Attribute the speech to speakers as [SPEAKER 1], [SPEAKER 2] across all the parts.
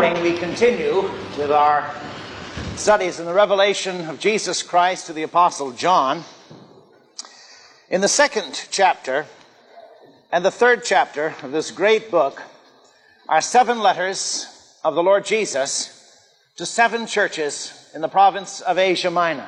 [SPEAKER 1] morning we continue with our studies in the revelation of Jesus Christ to the Apostle John. In the second chapter and the third chapter of this great book are 7 letters of the Lord Jesus to 7 churches in the province of Asia Minor.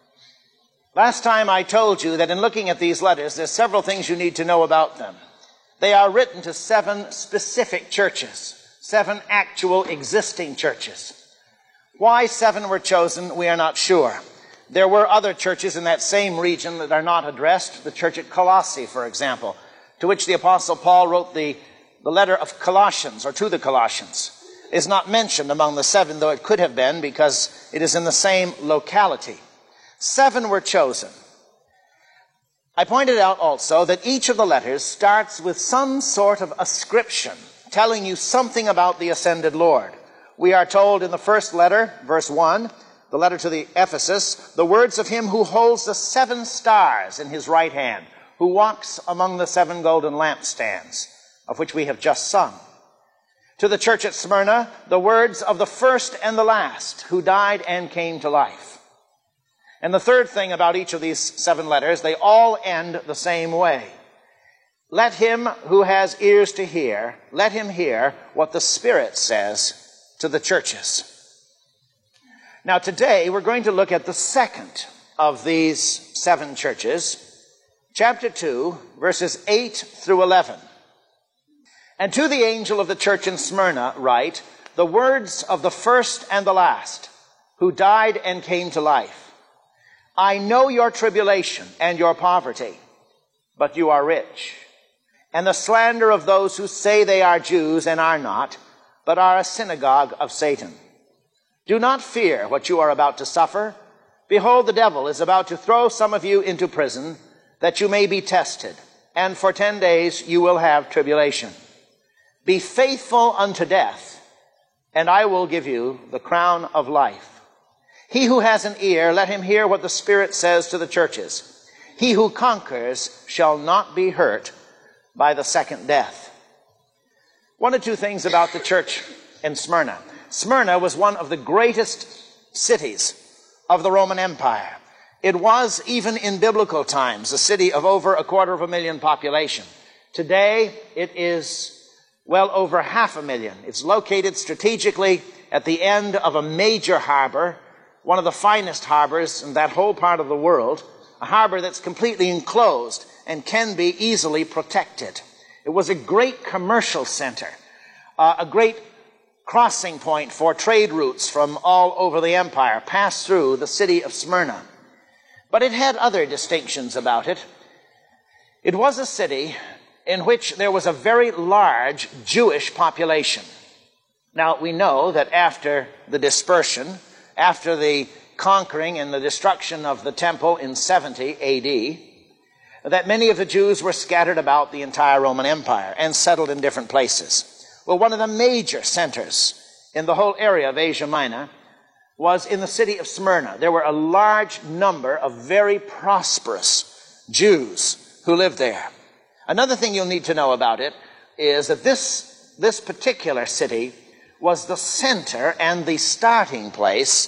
[SPEAKER 1] Last time I told you that in looking at these letters, there's several things you need to know about them. They are written to 7 specific churches, 7 actual existing churches. Why 7 were chosen, we are not sure. There were other churches in that same region that are not addressed. The church at Colossae, for example, to which the Apostle Paul wrote the letter of Colossians, or to the Colossians, is not mentioned among the 7, though it could have been because it is in the same locality. 7 were chosen. I pointed out also that each of the letters starts with some sort of ascription, telling you something about the ascended Lord. We are told in the first letter, verse 1, the letter to the Ephesus, the words of him who holds the 7 stars in his right hand, who walks among the 7 golden lampstands, of which we have just sung. To the church at Smyrna, the words of the first and the last, who died and came to life. And the third thing about each of these 7 letters, they all end the same way. Let him who has ears to hear, let him hear what the Spirit says to the churches. Now today we're going to look at the second of these 7 churches, chapter 2, verses 8 through 11. And to the angel of the church in Smyrna write, the words of the first and the last, who died and came to life. I know your tribulation and your poverty, but you are rich. And the slander of those who say they are Jews and are not, but are a synagogue of Satan. Do not fear what you are about to suffer. Behold, the devil is about to throw some of you into prison, that you may be tested, and for 10 days you will have tribulation. Be faithful unto death, and I will give you the crown of life. He who has an ear, let him hear what the Spirit says to the churches. He who conquers shall not be hurt by the second death. 1 or 2 things about the church in Smyrna. Smyrna was one of the greatest cities of the Roman Empire. It was, even in biblical times, a city of over 250,000 population. Today, it is well over 500,000. It's located strategically at the end of a major harbor, one of the finest harbors in that whole part of the world, a harbor that's completely enclosed and can be easily protected. It was a great commercial center, a great crossing point for trade routes from all over the empire, passed through the city of Smyrna. But it had other distinctions about it. It was a city in which there was a very large Jewish population. Now, we know that after the dispersion, after the conquering and the destruction of the temple in 70 A.D., that many of the Jews were scattered about the entire Roman Empire and settled in different places. Well, one of the major centers in the whole area of Asia Minor was in the city of Smyrna. There were a large number of very prosperous Jews who lived there. Another thing you'll need to know about it is that this particular city was the center and the starting place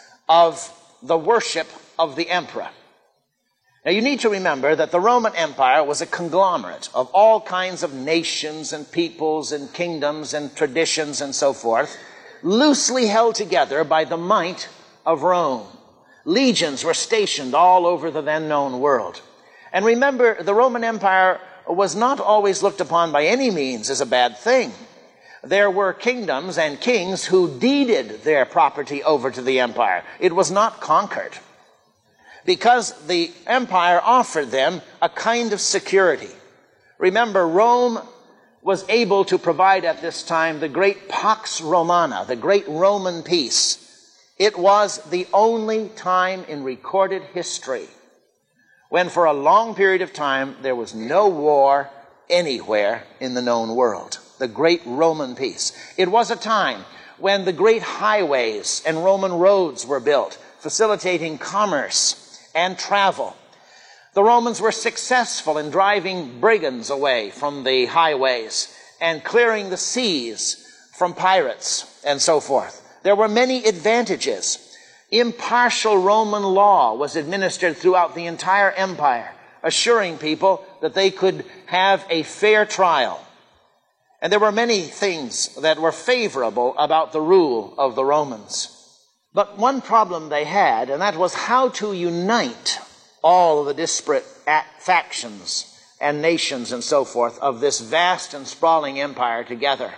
[SPEAKER 1] of the worship of the emperor. Now, you need to remember that the Roman Empire was a conglomerate of all kinds of nations and peoples and kingdoms and traditions and so forth, loosely held together by the might of Rome. Legions were stationed all over the then-known world. And remember, the Roman Empire was not always looked upon by any means as a bad thing. There were kingdoms and kings who deeded their property over to the empire. It was not conquered, because the empire offered them a kind of security. Remember, Rome was able to provide at this time the great Pax Romana, the great Roman peace. It was the only time in recorded history when for a long period of time there was no war anywhere in the known world. The great Roman peace. It was a time when the great highways and Roman roads were built, facilitating commerce and travel. The Romans were successful in driving brigands away from the highways and clearing the seas from pirates and so forth. There were many advantages. Impartial Roman law was administered throughout the entire empire, assuring people that they could have a fair trial. And there were many things that were favorable about the rule of the Romans. But one problem they had, and that was how to unite all of the disparate factions and nations and so forth of this vast and sprawling empire together.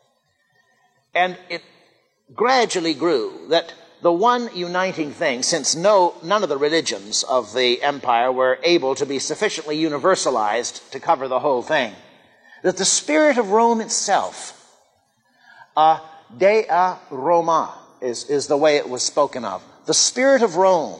[SPEAKER 1] And it gradually grew that the one uniting thing, since none of the religions of the empire were able to be sufficiently universalized to cover the whole thing, that the spirit of Rome itself, Dea Roma is the way it was spoken of. The spirit of Rome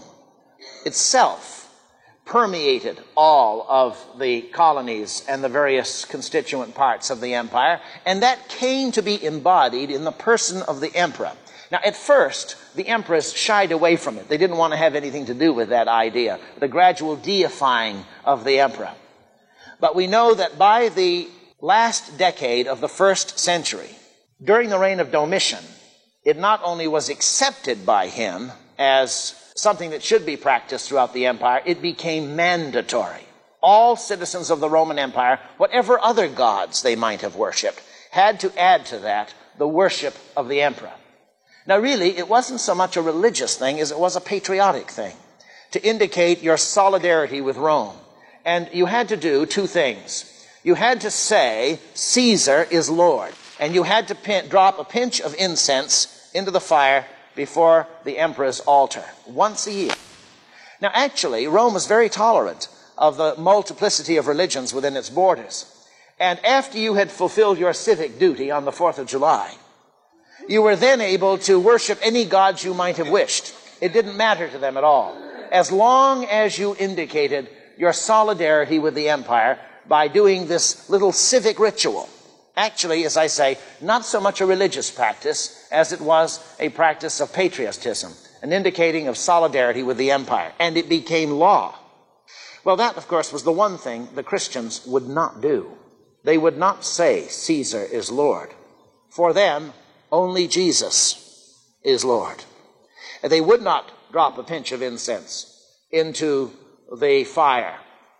[SPEAKER 1] itself permeated all of the colonies and the various constituent parts of the empire, and that came to be embodied in the person of the emperor. Now, at first, the emperors shied away from it. They didn't want to have anything to do with that idea, the gradual deifying of the emperor. But we know that by the last decade of the first century, during the reign of Domitian, it not only was accepted by him as something that should be practiced throughout the empire, it became mandatory. All citizens of the Roman Empire, whatever other gods they might have worshipped, had to add to that the worship of the emperor. Now really, it wasn't so much a religious thing as it was a patriotic thing, to indicate your solidarity with Rome. And you had to do two things. You had to say, Caesar is Lord. And you had to drop a pinch of incense into the fire before the emperor's altar, once a year. Now actually, Rome was very tolerant of the multiplicity of religions within its borders. And after you had fulfilled your civic duty on the 4th of July, you were then able to worship any gods you might have wished. It didn't matter to them at all, as long as you indicated your solidarity with the empire by doing this little civic ritual. Actually, as I say, not so much a religious practice as it was a practice of patriotism, an indicating of solidarity with the empire. And it became law. Well, that, of course, was the one thing the Christians would not do. They would not say, Caesar is Lord. For them, only Jesus is Lord. And they would not drop a pinch of incense into the fire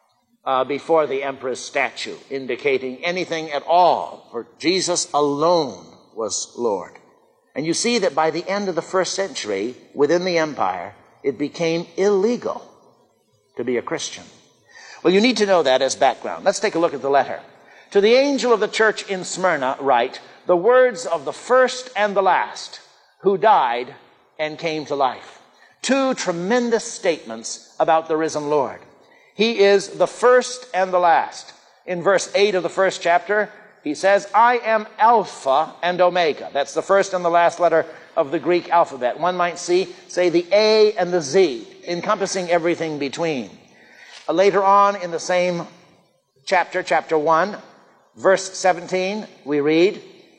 [SPEAKER 1] before the emperor's statue, indicating anything at all, for Jesus alone was Lord. And you see that by the end of the first century, within the empire, it became illegal to be a Christian. Well, you need to know that as background. Let's take a look at the letter. To the angel of the church in Smyrna write, the words of the first and the last, who died and came to life. Two tremendous statements about the risen Lord. He is the first and the last. In verse 8 of the first chapter, he says, I am Alpha and Omega. That's the first and the last letter of the Greek alphabet. One might say the A and the Z, encompassing everything between. Later on in the same chapter, chapter 1, verse 17, we read,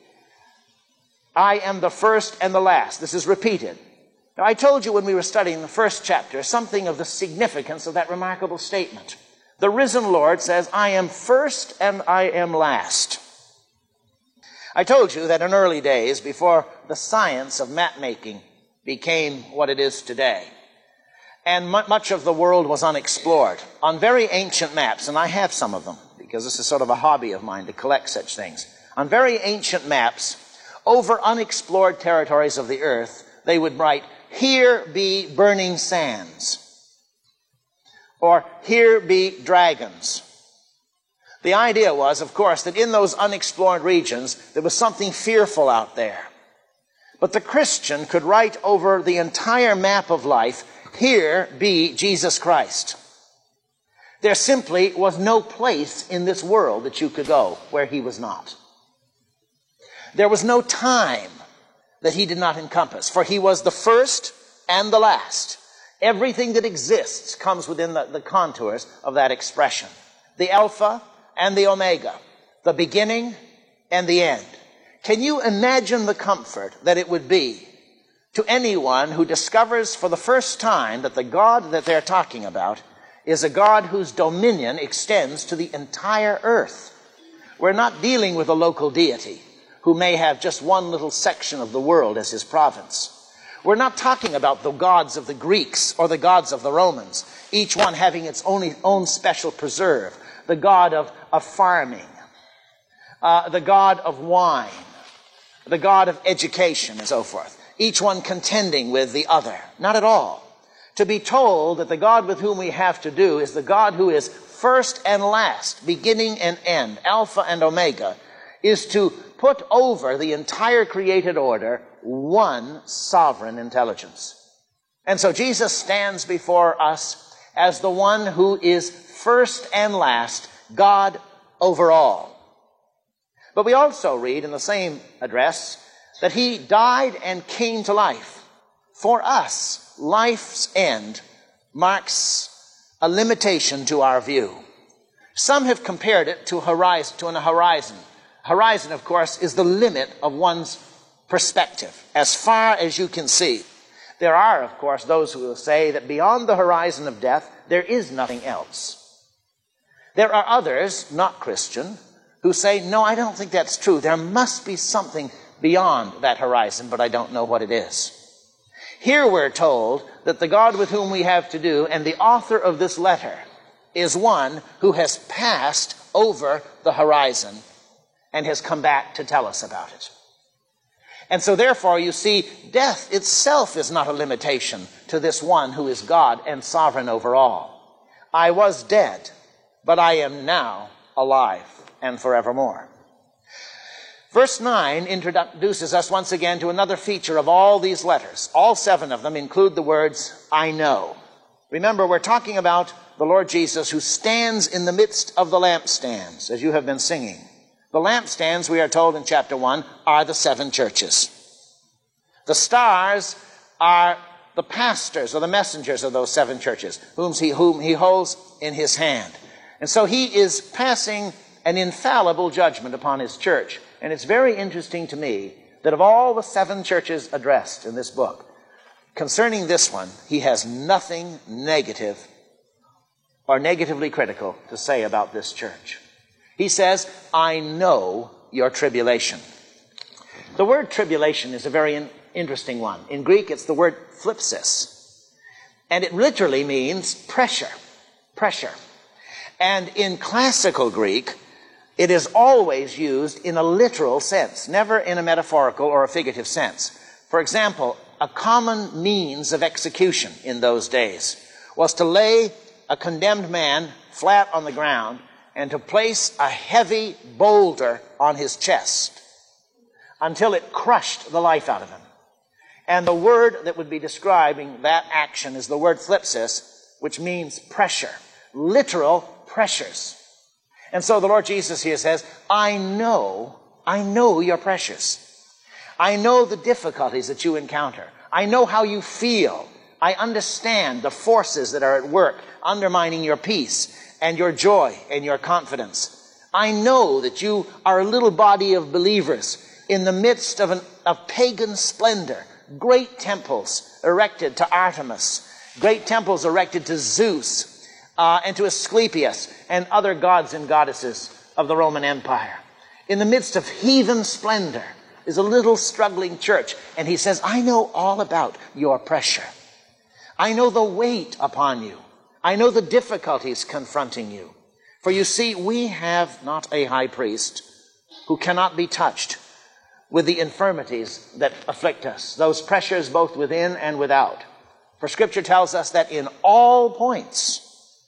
[SPEAKER 1] I am the first and the last. This is repeated. Now, I told you when we were studying the first chapter something of the significance of that remarkable statement. The risen Lord says, I am first and I am last. I told you that in early days, before the science of map making became what it is today, and much of the world was unexplored, on very ancient maps, and I have some of them, because this is sort of a hobby of mine to collect such things. On very ancient maps, over unexplored territories of the earth, they would write, here be burning sands, or here be dragons. The idea was, of course, that in those unexplored regions, there was something fearful out there. But the Christian could write over the entire map of life, here be Jesus Christ. There simply was no place in this world that you could go where he was not. There was no time that he did not encompass, for he was the first and the last. Everything that exists comes within the contours of that expression. The Alpha and the Omega, the beginning and the end. Can you imagine the comfort that it would be to anyone who discovers for the first time that the God that they're talking about is a God whose dominion extends to the entire earth? We're not dealing with a local deity who may have just one little section of the world as his province. We're not talking about the gods of the Greeks or the gods of the Romans, each one having its own special preserve. The god of farming, the god of wine, the god of education, and so forth. Each one contending with the other. Not at all. To be told that the God with whom we have to do is the God who is first and last, beginning and end, Alpha and Omega, is to put over the entire created order one sovereign intelligence. And so Jesus stands before us as the one who is first and last, God over all. But we also read in the same address that he died and came to life. For us, life's end marks a limitation to our view. Some have compared it to an horizon. Horizon, of course, is the limit of one's perspective, as far as you can see. There are, of course, those who will say that beyond the horizon of death, there is nothing else. There are others, not Christian, who say, no, I don't think that's true. There must be something beyond that horizon, but I don't know what it is. Here we're told that the God with whom we have to do, and the author of this letter, is one who has passed over the horizon and has come back to tell us about it. And so therefore, you see, death itself is not a limitation to this one who is God and sovereign over all. I was dead, but I am now alive and forevermore. Verse 9 introduces us once again to another feature of all these letters. All 7 of them include the words, I know. Remember, we're talking about the Lord Jesus who stands in the midst of the lampstands, as you have been singing. The lampstands, we are told in chapter 1, are the 7 churches. The stars are the pastors or the messengers of those 7 churches, whom he holds in his hand. And so he is passing an infallible judgment upon his church. And it's very interesting to me that of all the 7 churches addressed in this book, concerning this one, he has nothing negative or negatively critical to say about this church. He says, I know your tribulation. The word tribulation is a very interesting one. In Greek, it's the word thlipsis. And it literally means pressure. Pressure. And in classical Greek, it is always used in a literal sense, never in a metaphorical or a figurative sense. For example, a common means of execution in those days was to lay a condemned man flat on the ground and to place a heavy boulder on his chest until it crushed the life out of him. And the word that would be describing that action is the word thlipsis, which means pressure, literal pressures. And so the Lord Jesus here says, I know your pressures. I know the difficulties that you encounter. I know how you feel. I understand the forces that are at work, undermining your peace and your joy and your confidence. I know that you are a little body of believers in the midst of pagan splendor, great temples erected to Artemis, great temples erected to Zeus, and to Asclepius and other gods and goddesses of the Roman Empire. In the midst of heathen splendor is a little struggling church. And he says, I know all about your pressure. I know the weight upon you. I know the difficulties confronting you. For you see, we have not a high priest who cannot be touched with the infirmities that afflict us, those pressures both within and without. For Scripture tells us that in all points,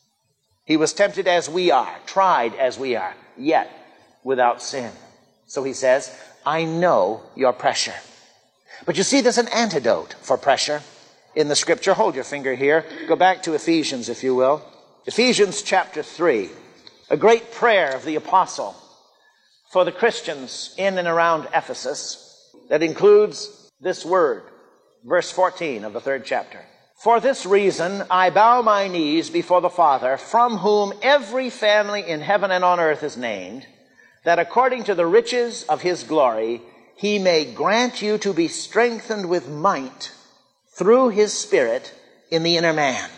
[SPEAKER 1] he was tempted as we are, tried as we are, yet without sin. So he says, I know your pressure. But you see, there's an antidote for pressure in the Scripture. Hold your finger here. Go back to Ephesians, if you will. Ephesians chapter 3, a great prayer of the apostle for the Christians in and around Ephesus that includes this word, verse 14 of the 3rd chapter. For this reason, I bow my knees before the Father, from whom every family in heaven and on earth is named, that according to the riches of his glory, he may grant you to be strengthened with might through his Spirit in the inner man.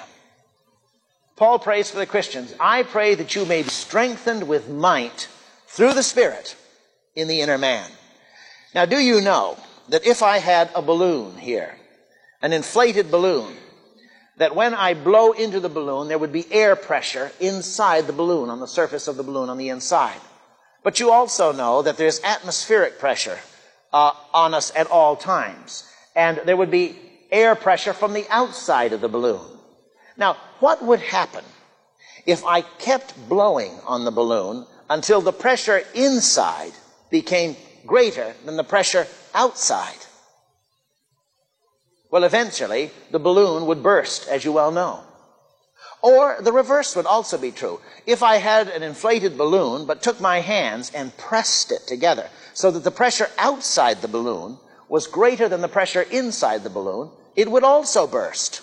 [SPEAKER 1] Paul prays for the Christians. I pray that you may be strengthened with might through the Spirit in the inner man. Now, do you know that if I had a balloon here, an inflated balloon, that when I blow into the balloon, there would be air pressure inside the balloon, on the surface of the balloon on the inside. But you also know that there's atmospheric pressure on us at all times. And there would be air pressure from the outside of the balloon. Now, what would happen if I kept blowing on the balloon until the pressure inside became greater than the pressure outside? Well, eventually, the balloon would burst, as you well know. Or the reverse would also be true. If I had an inflated balloon, but took my hands and pressed it together so that the pressure outside the balloon was greater than the pressure inside the balloon, it would also burst.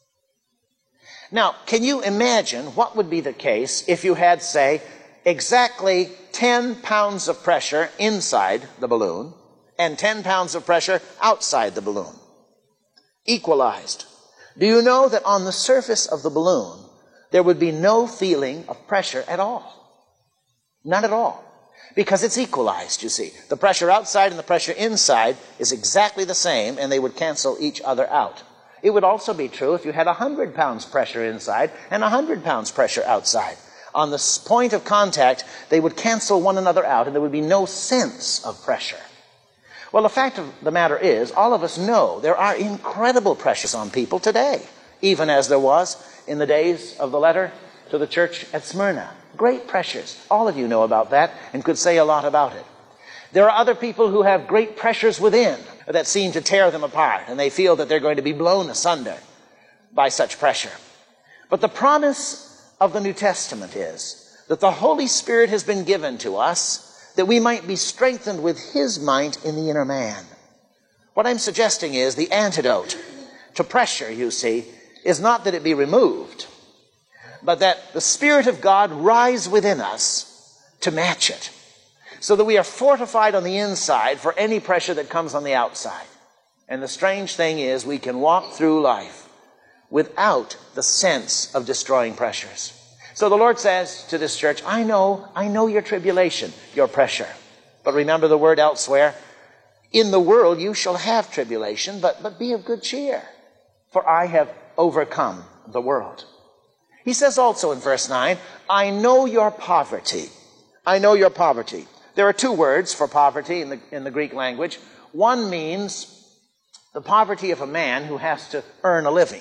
[SPEAKER 1] Now, can you imagine what would be the case if you had, say, exactly 10 pounds of pressure inside the balloon and 10 pounds of pressure outside the balloon? Equalized. Do you know that on the surface of the balloon, there would be no feeling of pressure at all? None at all. Because it's equalized, you see. The pressure outside and the pressure inside is exactly the same, and they would cancel each other out. It would also be true if you had 100 pounds pressure inside and 100 pounds pressure outside. On the point of contact, they would cancel one another out, and there would be no sense of pressure. Well, the fact of the matter is, all of us know there are incredible pressures on people today, even as there was in the days of the letter to the church at Smyrna. Great pressures. All of you know about that and could say a lot about it. There are other people who have great pressures within that seem to tear them apart, and they feel that they're going to be blown asunder by such pressure. But the promise of the New Testament is that the Holy Spirit has been given to us that we might be strengthened with His might in the inner man. What I'm suggesting is the antidote to pressure, you see, is not that it be removed, but that the Spirit of God rise within us to match it, so that we are fortified on the inside for any pressure that comes on the outside. And the strange thing is, we can walk through life without the sense of destroying pressures. So the Lord says to this church, I know your tribulation, your pressure. But remember the word elsewhere, in the world you shall have tribulation, but be of good cheer, for I have overcome the world. He says also in verse 9, I know your poverty. I know your poverty. There are two words for poverty in the Greek language. One means the poverty of a man who has to earn a living,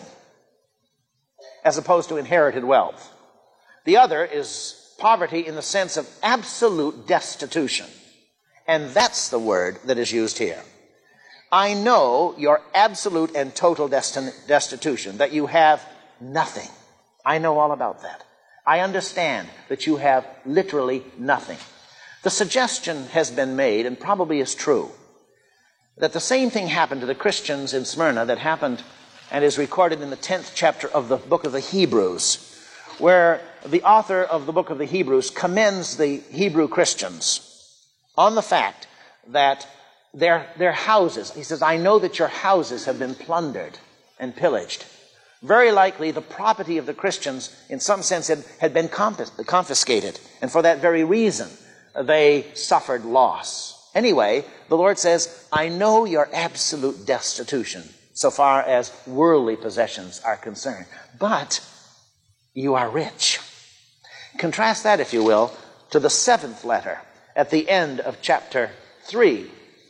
[SPEAKER 1] as opposed to inherited wealth. The other is poverty in the sense of absolute destitution. And that's the word that is used here. I know your absolute and total destitution, that you have nothing. I know all about that. I understand that you have literally nothing. The suggestion has been made, and probably is true, that the same thing happened to the Christians in Smyrna that happened and is recorded in the 10th chapter of the book of the Hebrews, where the author of the book of the Hebrews commends the Hebrew Christians on the fact that their houses, he says, I know that your houses have been plundered and pillaged. Very likely the property of the Christians, in some sense, had been confiscated, and for that very reason they suffered loss. Anyway, the Lord says, I know your absolute destitution so far as worldly possessions are concerned, but you are rich. Contrast that, if you will, to the 7th letter at the end of chapter 3,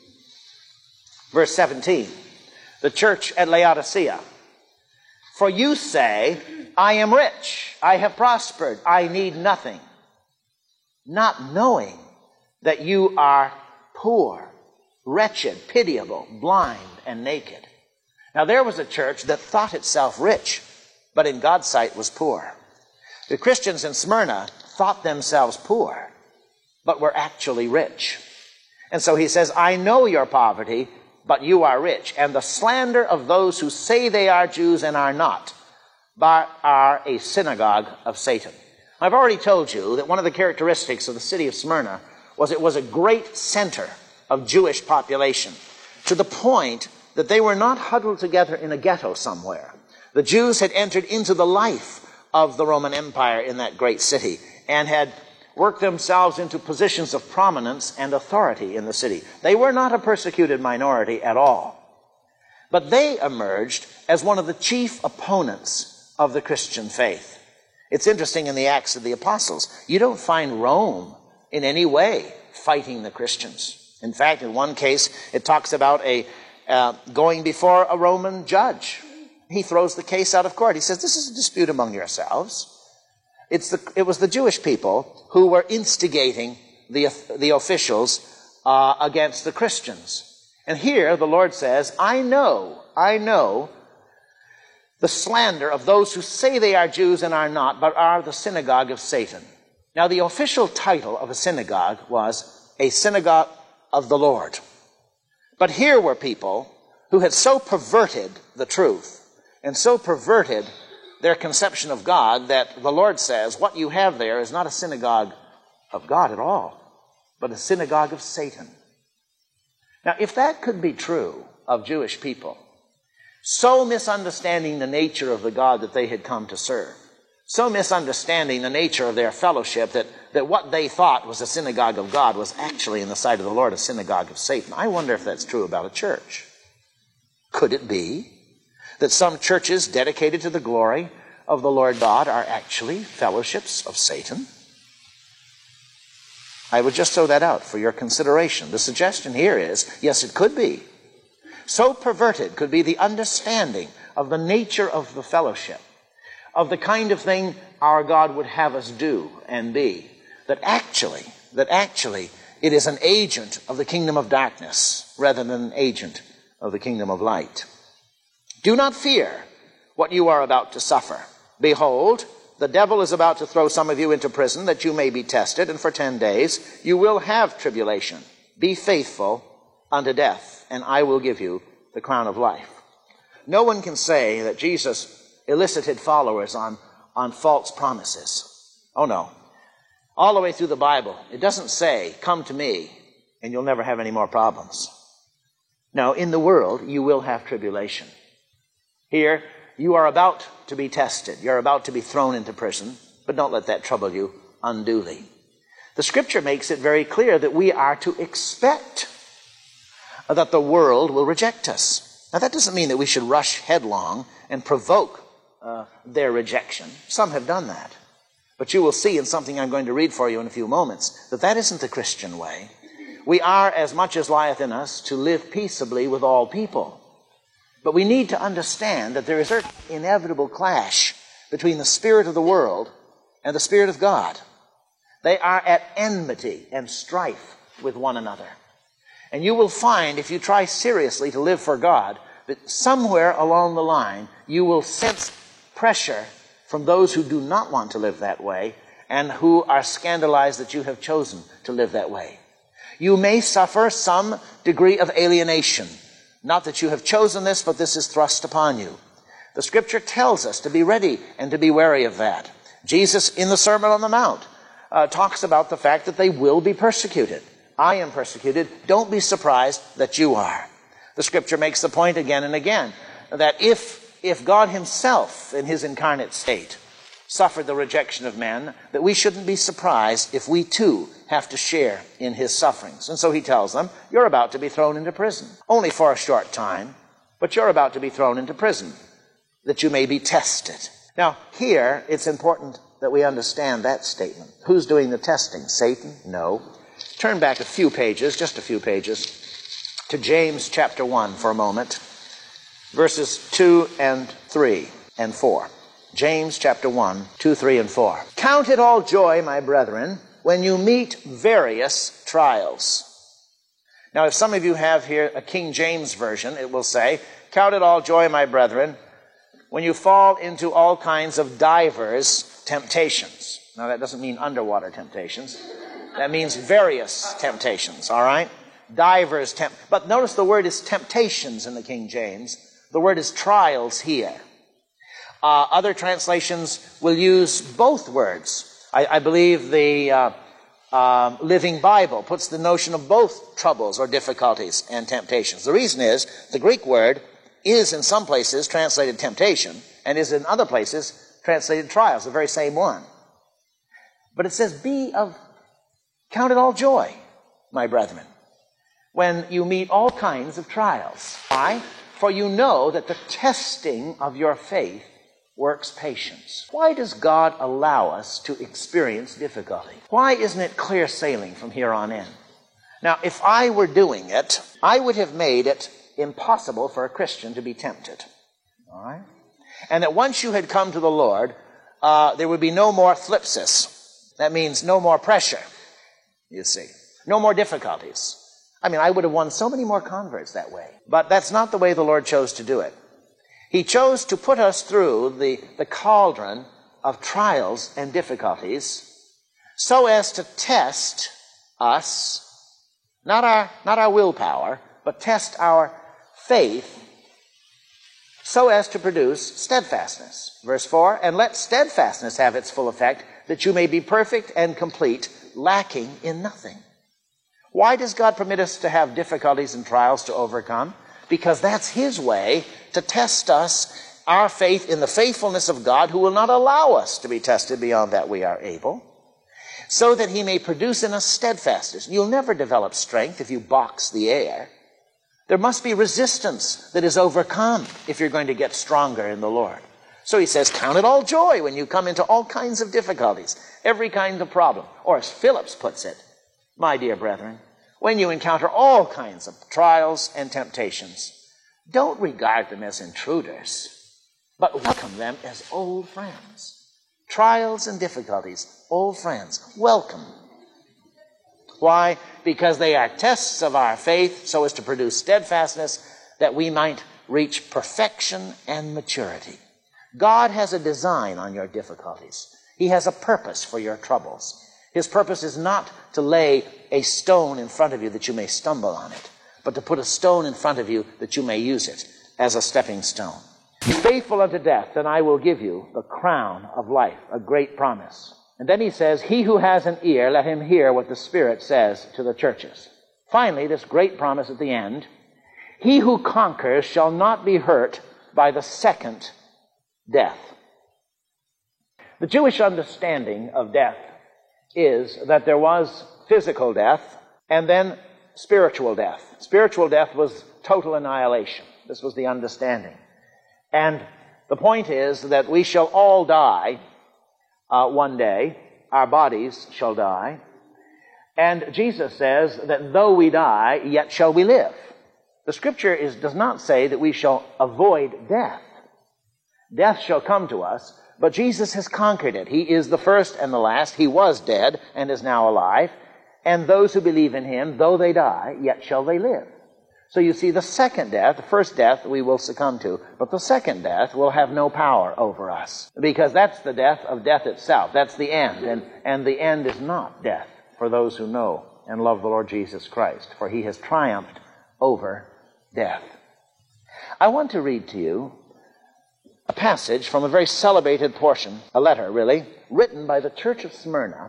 [SPEAKER 1] verse 17. The church at Laodicea. For you say, I am rich, I have prospered, I need nothing, not knowing that you are poor, wretched, pitiable, blind, and naked. Now there was a church that thought itself rich, but in God's sight was poor. The Christians in Smyrna thought themselves poor, but were actually rich. And so he says, I know your poverty, but you are rich. And the slander of those who say they are Jews and are not, but are a synagogue of Satan. I've already told you that one of the characteristics of the city of Smyrna was it was a great center of Jewish population, to the point that they were not huddled together in a ghetto somewhere. The Jews had entered into the life of the Roman Empire in that great city and had worked themselves into positions of prominence and authority in the city. They were not a persecuted minority at all. But they emerged as one of the chief opponents of the Christian faith. It's interesting in the Acts of the Apostles, you don't find Rome in any way fighting the Christians. In fact, in one case, it talks about going before a Roman judge. He throws the case out of court. He says, this is a dispute among yourselves. It was the Jewish people who were instigating the officials against the Christians. And here the Lord says, I know the slander of those who say they are Jews and are not, but are the synagogue of Satan. Now, the official title of a synagogue was a synagogue of the Lord. But here were people who had so perverted the truth and so perverted their conception of God that the Lord says, what you have there is not a synagogue of God at all, but a synagogue of Satan. Now, if that could be true of Jewish people, so misunderstanding the nature of the God that they had come to serve, so misunderstanding the nature of their fellowship that what they thought was a synagogue of God was actually, in the sight of the Lord, a synagogue of Satan. I wonder if that's true about a church. Could it be that some churches dedicated to the glory of the Lord God are actually fellowships of Satan? I would just throw that out for your consideration. The suggestion here is, yes, it could be. So perverted could be the understanding of the nature of the fellowship, of the kind of thing our God would have us do and be, that actually it is an agent of the kingdom of darkness rather than an agent of the kingdom of light. Do not fear what you are about to suffer. Behold, the devil is about to throw some of you into prison that you may be tested, and for 10 days you will have tribulation. Be faithful unto death, and I will give you the crown of life. No one can say that Jesus elicited followers on false promises. Oh no. All the way through the Bible, it doesn't say, come to me and you'll never have any more problems. No, in the world you will have tribulation. Here, you are about to be tested. You're about to be thrown into prison, but don't let that trouble you unduly. The Scripture makes it very clear that we are to expect that the world will reject us. Now, that doesn't mean that we should rush headlong and provoke their rejection. Some have done that. But you will see in something I'm going to read for you in a few moments that that isn't the Christian way. We are, as much as lieth in us, to live peaceably with all people. But we need to understand that there is an inevitable clash between the spirit of the world and the Spirit of God. They are at enmity and strife with one another. And you will find, if you try seriously to live for God, that somewhere along the line you will sense pressure from those who do not want to live that way and who are scandalized that you have chosen to live that way. You may suffer some degree of alienation. Not that you have chosen this, but this is thrust upon you. The Scripture tells us to be ready and to be wary of that. Jesus, in the Sermon on the Mount, talks about the fact that they will be persecuted. I am persecuted. Don't be surprised that you are. The Scripture makes the point again and again that if God himself in his incarnate state suffered the rejection of men, that we shouldn't be surprised if we too have to share in his sufferings. And so he tells them, you're about to be thrown into prison. Only for a short time, but you're about to be thrown into prison, that you may be tested. Now, here, it's important that we understand that statement. Who's doing the testing? Satan? No. Turn back a few pages, just a few pages, to James chapter 1 for a moment, verses 2 and 3 and 4. James chapter 1, 2, 3, and 4. Count it all joy, my brethren, when you meet various trials. Now, if some of you have here a King James version, it will say, count it all joy, my brethren, when you fall into all kinds of divers temptations. Now, that doesn't mean underwater temptations. That means various temptations, all right? Divers but notice the word is temptations in the King James. The word is trials here. Other translations will use both words. I believe the Living Bible puts the notion of both troubles or difficulties and temptations. The reason is the Greek word is in some places translated temptation and is in other places translated trials, the very same one. But it says be of Count it all joy, my brethren, when you meet all kinds of trials. Why? For you know that the testing of your faith works patience. Why does God allow us to experience difficulty? Why isn't it clear sailing from here on in? Now, if I were doing it, I would have made it impossible for a Christian to be tempted. All right? And that once you had come to the Lord, there would be no more thlipsis. That means no more pressure, you see. No more difficulties. I mean, I would have won so many more converts that way. But that's not the way the Lord chose to do it. He chose to put us through the cauldron of trials and difficulties so as to test us, not our willpower, but test our faith so as to produce steadfastness. Verse 4, and let steadfastness have its full effect, that you may be perfect and complete, lacking in nothing. Why does God permit us to have difficulties and trials to overcome? Because that's His way to test us, our faith in the faithfulness of God, who will not allow us to be tested beyond that we are able, so that He may produce in us steadfastness. You'll never develop strength if you box the air. There must be resistance that is overcome if you're going to get stronger in the Lord. So He says, count it all joy when you come into all kinds of difficulties, every kind of problem. Or as Phillips puts it, my dear brethren, when you encounter all kinds of trials and temptations, don't regard them as intruders, but welcome them as old friends. Trials and difficulties, old friends, welcome. Why? Because they are tests of our faith so as to produce steadfastness, that we might reach perfection and maturity. God has a design on your difficulties. He has a purpose for your troubles. His purpose is not to lay a stone in front of you that you may stumble on it, but to put a stone in front of you that you may use it as a stepping stone. Be faithful unto death, and I will give you the crown of life, a great promise. And then he says, he who has an ear, let him hear what the Spirit says to the churches. Finally, this great promise at the end, he who conquers shall not be hurt by the second death. The Jewish understanding of death is that there was physical death and then spiritual death. Spiritual death was total annihilation. This was the understanding. And the point is that we shall all die one day. Our bodies shall die. And Jesus says that though we die, yet shall we live. The Scripture does not say that we shall avoid death. Death shall come to us, but Jesus has conquered it. He is the first and the last. He was dead and is now alive. And those who believe in Him, though they die, yet shall they live. So you see, the second death, the first death we will succumb to, but the second death will have no power over us. Because that's the death of death itself. That's the end. And the end is not death for those who know and love the Lord Jesus Christ, for He has triumphed over death. I want to read to you a passage from a very celebrated portion, a letter really, written by the Church of Smyrna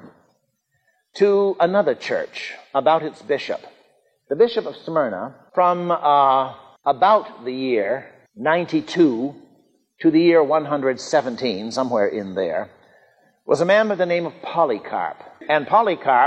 [SPEAKER 1] to another church about its bishop. The Bishop of Smyrna, from about the year 92 to the year 117, somewhere in there, was a man by the name of Polycarp. And Polycarp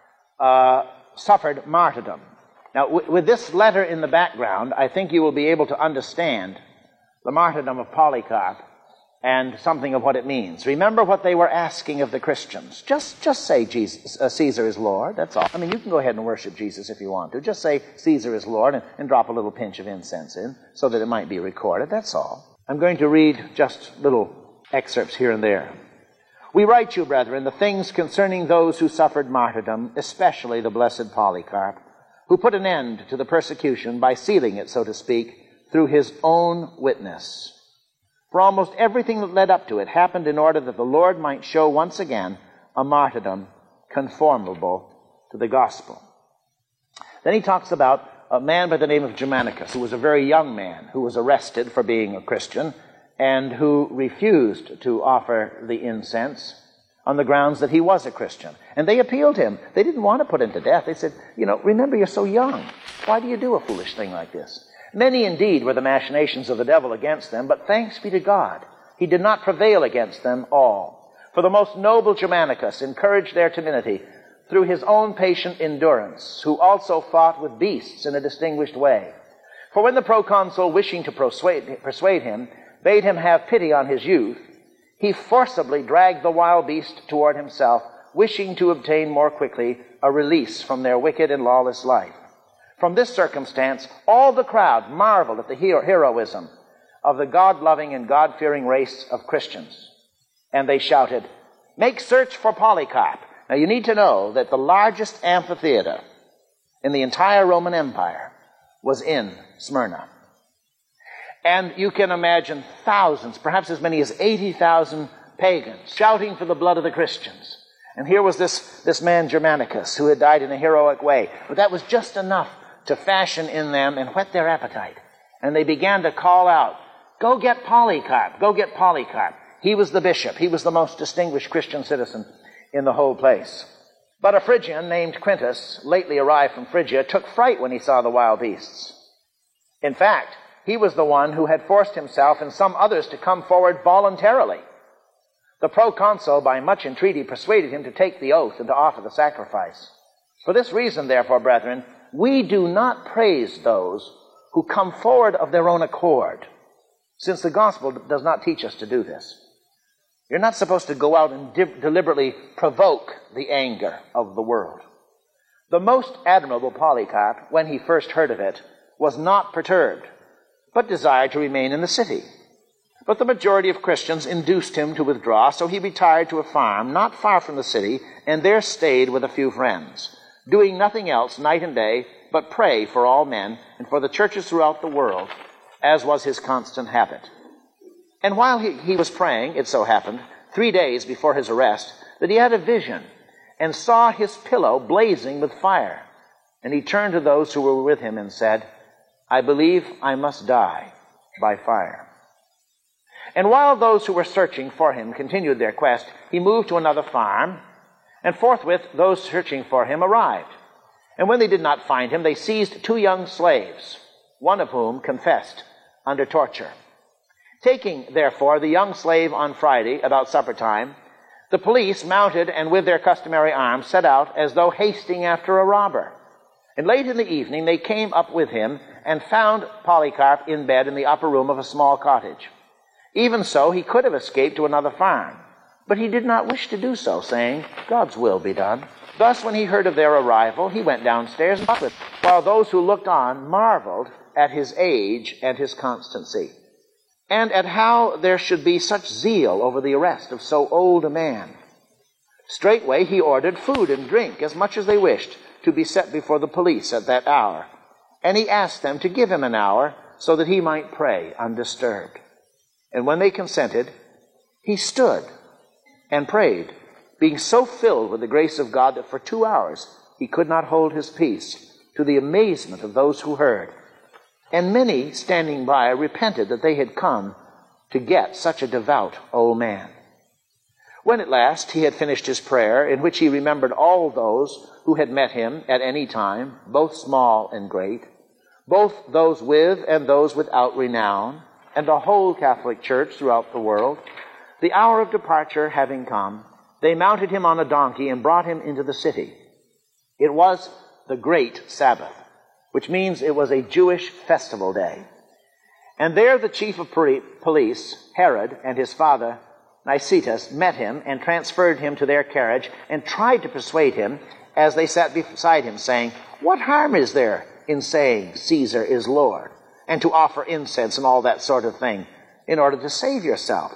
[SPEAKER 1] suffered martyrdom. Now, with this letter in the background, I think you will be able to understand the martyrdom of Polycarp and something of what it means. Remember what they were asking of the Christians. Just say Caesar is Lord, that's all. I mean, you can go ahead and worship Jesus if you want to. Just say Caesar is Lord and drop a little pinch of incense in so that it might be recorded, that's all. I'm going to read just little excerpts here and there. We write you, brethren, the things concerning those who suffered martyrdom, especially the blessed Polycarp, who put an end to the persecution by sealing it, so to speak, through his own witness. For almost everything that led up to it happened in order that the Lord might show once again a martyrdom conformable to the gospel. Then he talks about a man by the name of Germanicus, who was a very young man, who was arrested for being a Christian, and who refused to offer the incense on the grounds that he was a Christian. And they appealed to him. They didn't want to put him to death. They said, remember, you're so young. Why do you do a foolish thing like this? Many indeed were the machinations of the devil against them, but thanks be to God, he did not prevail against them all. For the most noble Germanicus encouraged their timidity, through his own patient endurance, who also fought with beasts in a distinguished way. For when the proconsul, wishing to persuade him, bade him have pity on his youth, he forcibly dragged the wild beast toward himself, wishing to obtain more quickly a release from their wicked and lawless life. From this circumstance, all the crowd marveled at the heroism of the God-loving and God-fearing race of Christians. And they shouted, "Make search for Polycarp." Now you need to know that the largest amphitheater in the entire Roman Empire was in Smyrna. And you can imagine thousands, perhaps as many as 80,000 pagans shouting for the blood of the Christians. And here was this man Germanicus who had died in a heroic way. But that was just enough to fashion in them and whet their appetite. And they began to call out, "Go get Polycarp, go get Polycarp." He was the bishop. He was the most distinguished Christian citizen in the whole place. But a Phrygian named Quintus, lately arrived from Phrygia, took fright when he saw the wild beasts. In fact, he was the one who had forced himself and some others to come forward voluntarily. The proconsul, by much entreaty, persuaded him to take the oath and to offer the sacrifice. For this reason, therefore, brethren, we do not praise those who come forward of their own accord, since the gospel does not teach us to do this. You're not supposed to go out and deliberately provoke the anger of the world. The most admirable Polycarp, when he first heard of it, was not perturbed, but desired to remain in the city. But the majority of Christians induced him to withdraw, so he retired to a farm not far from the city, and there stayed with a few friends, doing nothing else night and day but pray for all men and for the churches throughout the world, as was his constant habit. And while he was praying, it so happened, 3 days before his arrest, that he had a vision and saw his pillow blazing with fire. And he turned to those who were with him and said, "I believe I must die by fire." And while those who were searching for him continued their quest, he moved to another farm, and forthwith those searching for him arrived. And when they did not find him, they seized 2 young slaves, one of whom confessed under torture. Taking, therefore, the young slave on Friday, about supper time, the police, mounted and with their customary arms, set out as though hasting after a robber. And late in the evening they came up with him and found Polycarp in bed in the upper room of a small cottage. Even so, he could have escaped to another farm, but he did not wish to do so, saying, "God's will be done." Thus, when he heard of their arrival, he went downstairs and talked with them, while those who looked on marveled at his age and his constancy, and at how there should be such zeal over the arrest of so old a man. Straightway he ordered food and drink, as much as they wished, to be set before the police at that hour. And he asked them to give him an hour, so that he might pray undisturbed. And when they consented, he stood and prayed, being so filled with the grace of God that for 2 hours he could not hold his peace, to the amazement of those who heard. And many standing by repented that they had come to get such a devout old man. When at last he had finished his prayer, in which he remembered all those who had met him at any time, both small and great, both those with and those without renown, and the whole Catholic Church throughout the world, the hour of departure having come, they mounted him on a donkey and brought him into the city. It was the Great Sabbath, which means it was a Jewish festival day. And there the chief of police, Herod, and his father, Nicetas, met him and transferred him to their carriage and tried to persuade him as they sat beside him, saying, "What harm is there in saying Caesar is Lord, and to offer incense and all that sort of thing in order to save yourself?"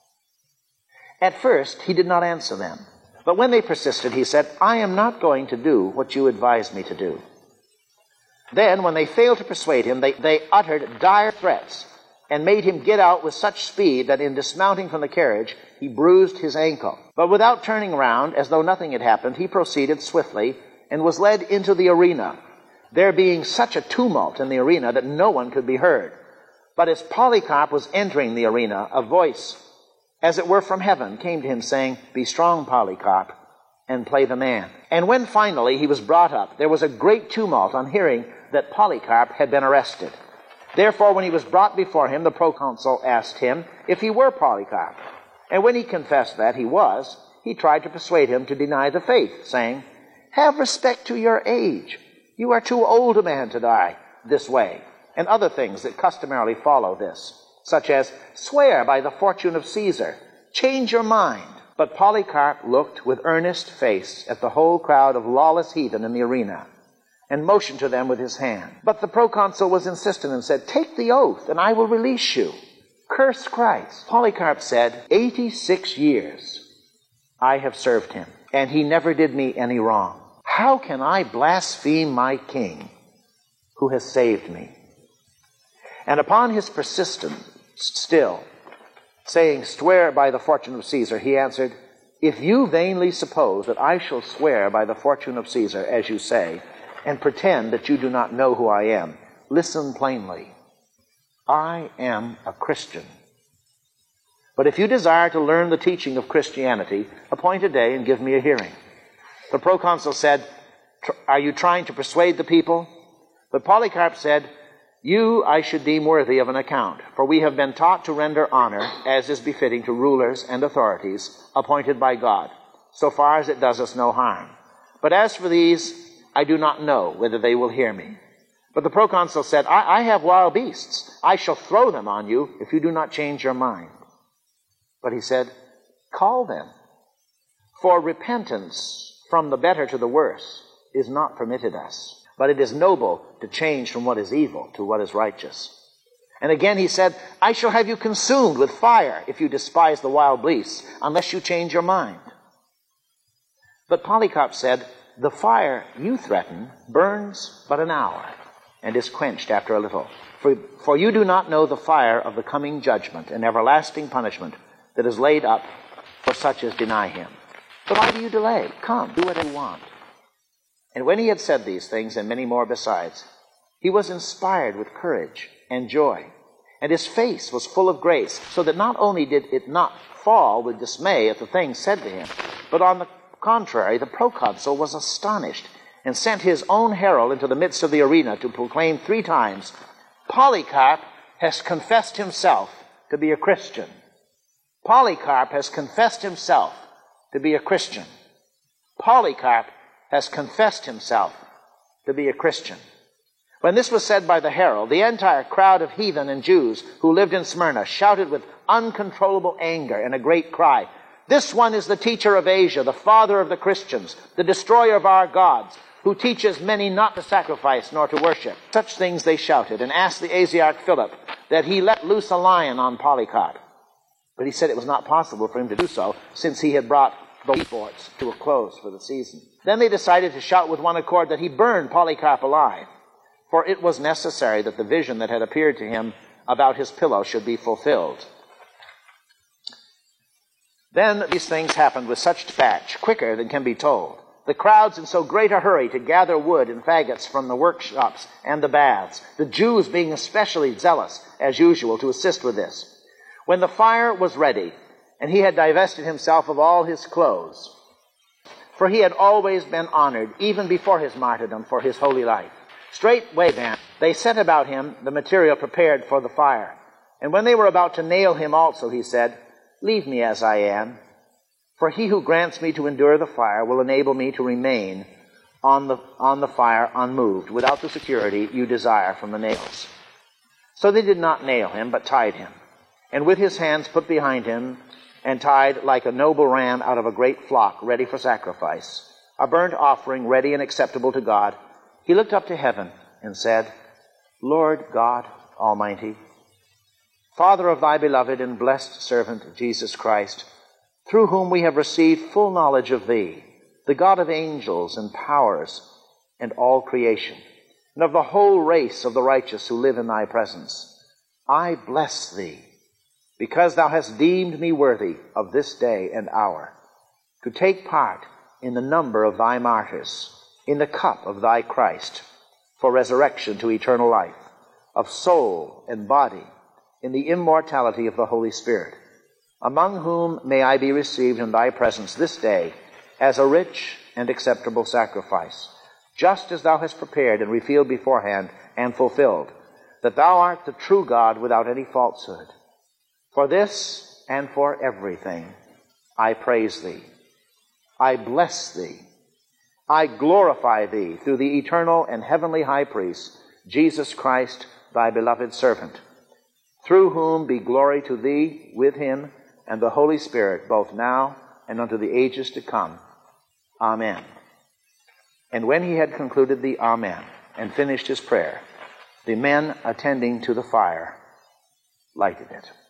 [SPEAKER 1] At first he did not answer them, but when they persisted, he said, "I am not going to do what you advise me to do." Then, when they failed to persuade him, they uttered dire threats and made him get out with such speed that in dismounting from the carriage, he bruised his ankle. But without turning round, as though nothing had happened, he proceeded swiftly and was led into the arena, there being such a tumult in the arena that no one could be heard. But as Polycarp was entering the arena, a voice, as it were from heaven, came to him, saying, "Be strong, Polycarp, and play the man." And when finally he was brought up, there was a great tumult on hearing that Polycarp had been arrested. Therefore, when he was brought before him, the proconsul asked him if he were Polycarp. And when he confessed that he was, he tried to persuade him to deny the faith, saying, Have respect to your age. You are too old a man to die this way. And other things that customarily follow this, such as, swear by the fortune of Caesar. Change your mind. But Polycarp looked with earnest face at the whole crowd of lawless heathen in the arena, and motioned to them with his hand. But the proconsul was insistent and said, take the oath, and I will release you. Curse Christ. Polycarp said, 86 years I have served him, and he never did me any wrong. How can I blaspheme my king who has saved me? And upon his persistence still, saying, swear by the fortune of Caesar, he answered, if you vainly suppose that I shall swear by the fortune of Caesar, as you say, and pretend that you do not know who I am, listen plainly. I am a Christian. But if you desire to learn the teaching of Christianity, appoint a day and give me a hearing. The proconsul said, are you trying to persuade the people? But Polycarp said, you I should deem worthy of an account, for we have been taught to render honor, as is befitting to rulers and authorities appointed by God, so far as it does us no harm. But as for these, I do not know whether they will hear me. But the proconsul said, I have wild beasts. I shall throw them on you if you do not change your mind. But he said, call them, for repentance from the better to the worse is not permitted us. But it is noble to change from what is evil to what is righteous. And again he said, I shall have you consumed with fire if you despise the wild beasts, unless you change your mind. But Polycarp said, the fire you threaten burns but an hour, and is quenched after a little. For you do not know the fire of the coming judgment and everlasting punishment that is laid up for such as deny him. But why do you delay? Come, do what you want. And when he had said these things, and many more besides, he was inspired with courage and joy, and his face was full of grace, so that not only did it not fall with dismay at the things said to him, but on the contrary, the proconsul was astonished, and sent his own herald into the midst of the arena to proclaim 3 times, Polycarp has confessed himself to be a Christian. Polycarp has confessed himself to be a Christian. Polycarp has confessed himself to be a Christian. When this was said by the herald, the entire crowd of heathen and Jews who lived in Smyrna shouted with uncontrollable anger and a great cry, this one is the teacher of Asia, the father of the Christians, the destroyer of our gods, who teaches many not to sacrifice nor to worship. Such things they shouted, and asked the Asiarch Philip that he let loose a lion on Polycarp. But he said it was not possible for him to do so, since he had brought the sports to a close for the season. Then they decided to shout with one accord that he burned Polycarp alive, for it was necessary that the vision that had appeared to him about his pillow should be fulfilled. Then these things happened with such dispatch, quicker than can be told. The crowds in so great a hurry to gather wood and faggots from the workshops and the baths, the Jews being especially zealous, as usual, to assist with this. When the fire was ready, and he had divested himself of all his clothes, for he had always been honored, even before his martyrdom, for his holy life. Straightway then they set about him the material prepared for the fire. And when they were about to nail him also, he said, leave me as I am, for he who grants me to endure the fire will enable me to remain on the fire unmoved, without the security you desire from the nails. So they did not nail him, but tied him, and with his hands put behind him, and tied like a noble ram out of a great flock, ready for sacrifice, a burnt offering ready and acceptable to God, he looked up to heaven and said, Lord God Almighty, Father of thy beloved and blessed servant Jesus Christ, through whom we have received full knowledge of thee, the God of angels and powers and all creation, and of the whole race of the righteous who live in thy presence, I bless thee, because thou hast deemed me worthy of this day and hour, to take part in the number of thy martyrs, in the cup of thy Christ, for resurrection to eternal life, of soul and body, in the immortality of the Holy Spirit, among whom may I be received in thy presence this day as a rich and acceptable sacrifice, just as thou hast prepared and revealed beforehand and fulfilled, that thou art the true God without any falsehood. For this and for everything I praise thee. I bless thee I glorify thee through the eternal and heavenly high priest, Jesus Christ, thy beloved servant, through whom be glory to thee with him and the Holy Spirit, both now and unto the ages to come. Amen. And when he had concluded the Amen and finished his prayer, the men attending to the fire lighted it.